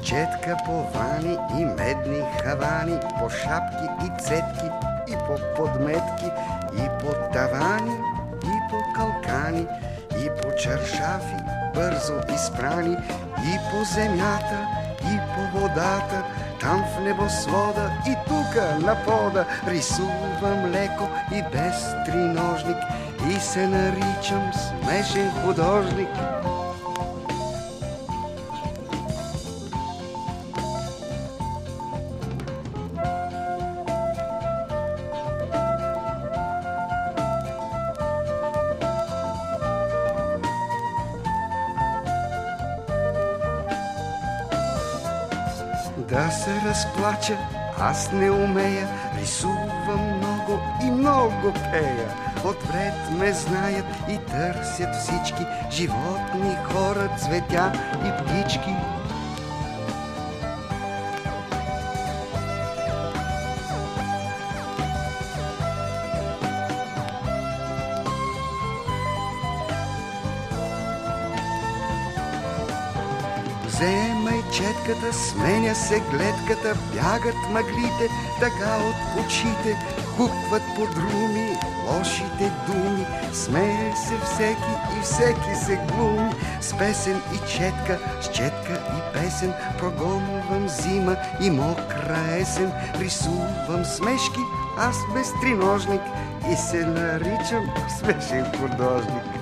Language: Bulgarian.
Четка по вани и медни хавани, по шапки и цетки, и по подметки, и по тавани, и по калкани, и по чаршафи, бързо изпрани, и по земята, и по водата, там в небосвода и тука на пода. Рисувам леко и без триножник и се наричам смешен художник. Да се разплача, аз не умея, рисувам много и много пея. Отвред ме знаят и търсят всички животни, хора, цветя и птички. Вземай четката, сменя се гледката, бягат мъглите, така от очите, хукват подруми лошите думи. Смее се всеки и всеки се глуми, с песен и четка, с четка и песен. Прогонвам зима и мокра есен, рисувам смешки, аз без триножник и се наричам смешен художник.